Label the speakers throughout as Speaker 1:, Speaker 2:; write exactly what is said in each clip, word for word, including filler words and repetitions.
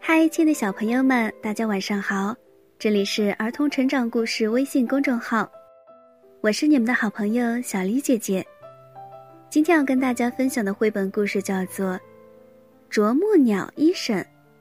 Speaker 1: 嗨，亲爱的小朋友们，大家晚上好！这里是儿童成长故事微信公众号，我是你们的好朋友小黎姐姐。今天要跟大家分享的绘本故事叫做《啄木鸟医生》。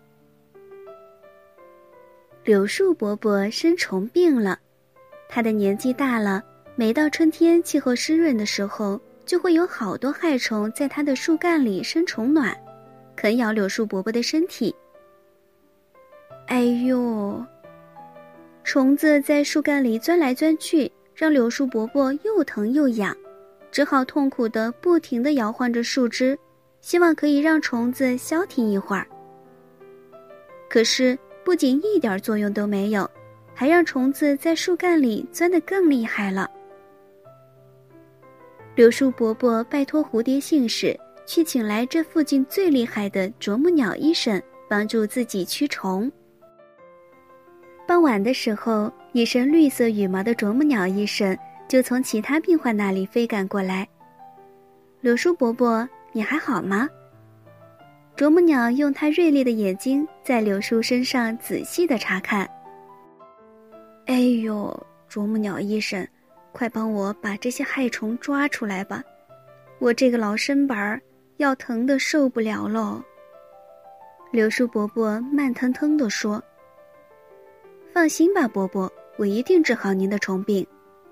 Speaker 1: 柳树伯伯生虫病了，他的年纪大了，每到春天气候湿润的时候，就会有好多害虫在他的树干里生虫卵，啃咬柳树伯伯的身体。哎呦！虫子在树干里钻来钻去，让柳树伯伯又疼又痒，只好痛苦地不停地摇晃着树枝，希望可以让虫子消停一会儿。可是不仅一点作用都没有，还让虫子在树干里钻得更厉害了。柳树伯伯拜托蝴蝶信使去请来这附近最厉害的啄木鸟医生，帮助自己驱虫。傍晚的时候，一身绿色羽毛的啄木鸟医生就从其他病患那里飞赶过来。柳树伯伯，你还好吗？啄木鸟用它锐利的眼睛在柳树身上仔细地查看。哎呦，啄木鸟医生，快帮我把这些害虫抓出来吧，我这个老身板儿要疼得受不了喽。柳树伯伯慢腾腾地说。放心吧，伯伯，我一定治好您的虫病。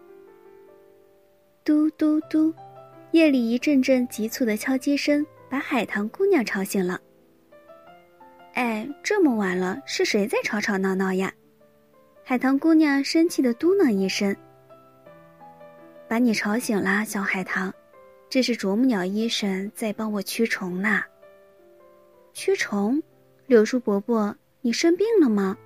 Speaker 1: 嘟嘟嘟，夜里一阵阵急促的敲击声把海棠姑娘吵醒了。哎，这么晚了，是谁在吵吵闹闹呀？海棠姑娘生气地嘟囔一声。把你吵醒啦，小海棠，这是啄木鸟医生在帮我驱虫呢。驱虫？柳树伯伯，你生病了吗？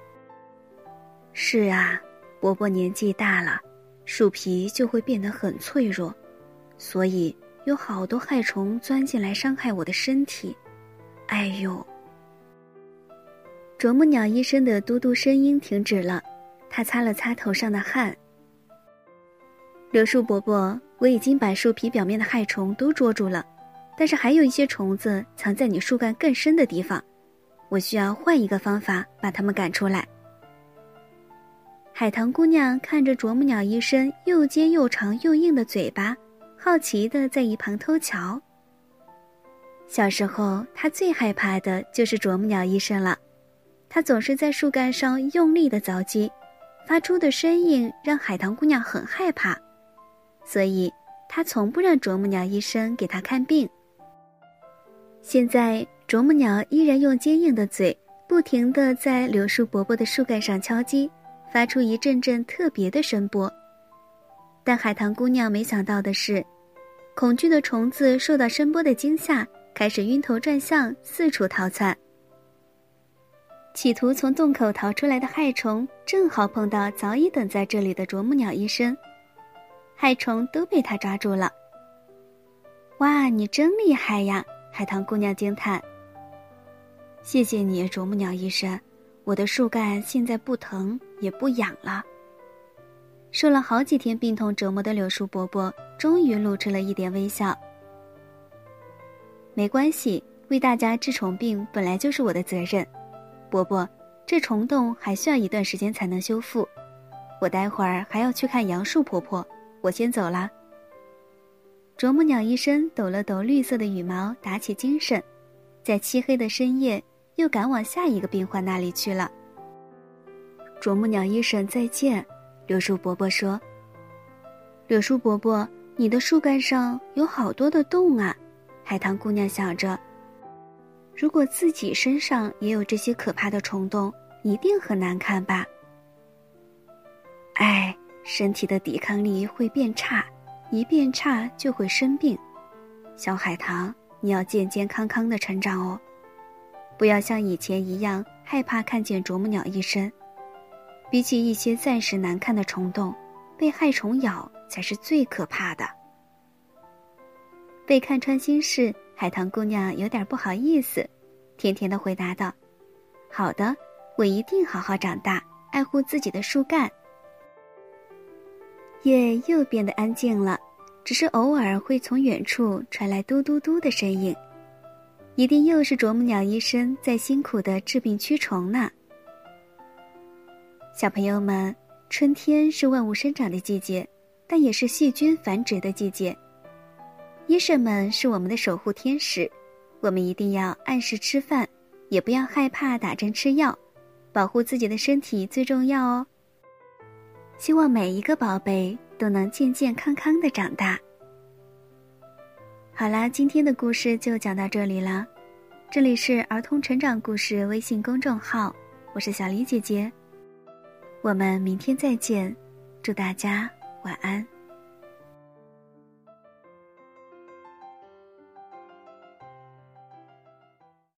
Speaker 1: 是啊，伯伯年纪大了，树皮就会变得很脆弱，所以有好多害虫钻进来伤害我的身体。哎呦！啄木鸟医生的嘟嘟声音停止了，他擦了擦头上的汗。柳树伯伯，我已经把树皮表面的害虫都捉住了，但是还有一些虫子藏在你树干更深的地方，我需要换一个方法把它们赶出来。海棠姑娘看着啄木鸟医生又尖又长又硬的嘴巴，好奇地在一旁偷瞧。小时候，她最害怕的就是啄木鸟医生了，他总是在树干上用力地凿击，发出的声音让海棠姑娘很害怕，所以她从不让啄木鸟医生给她看病。现在，啄木鸟依然用坚硬的嘴不停地在柳树伯伯的树干上敲击，发出一阵阵特别的声波。但海棠姑娘没想到的是，恐惧的虫子受到声波的惊吓，开始晕头转向，四处逃窜。企图从洞口逃出来的害虫正好碰到早已等在这里的啄木鸟医生，害虫都被他抓住了。哇，你真厉害呀！海棠姑娘惊叹。谢谢你，啄木鸟医生，我的树干现在不疼也不痒了。受了好几天病痛折磨的柳树伯伯终于露出了一点微笑。没关系，为大家治虫病本来就是我的责任。伯伯，这虫洞还需要一段时间才能修复，我待会儿还要去看杨树婆婆，我先走啦。啄木鸟医生抖了抖绿色的羽毛，打起精神，在漆黑的深夜又赶往下一个病患那里去了。啄木鸟医生再见，柳树伯伯说。柳树伯伯，你的树干上有好多的洞啊，海棠姑娘想着，如果自己身上也有这些可怕的虫洞，一定很难看吧。哎，身体的抵抗力会变差，一变差就会生病。小海棠，你要健健康康的成长哦，不要像以前一样害怕看见啄木鸟医生。比起一些暂时难看的虫洞，被害虫咬才是最可怕的。被看穿心事，海棠姑娘有点不好意思，甜甜地回答道：好的，我一定好好长大，爱护自己的树干。夜又变得安静了，只是偶尔会从远处传来嘟嘟嘟的声音。 一定又是啄木鸟医生在辛苦地治病驱虫呢。小朋友们，春天是万物生长的季节，但也是细菌繁殖的季节。医生们是我们的守护天使，我们一定要按时吃饭，也不要害怕打针吃药，保护自己的身体最重要哦。希望每一个宝贝都能健健康康地长大。好啦，今天的故事就讲到这里了。这里是儿童成长故事微信公众号，我是小黎姐姐。我们明天再见，祝大家晚安。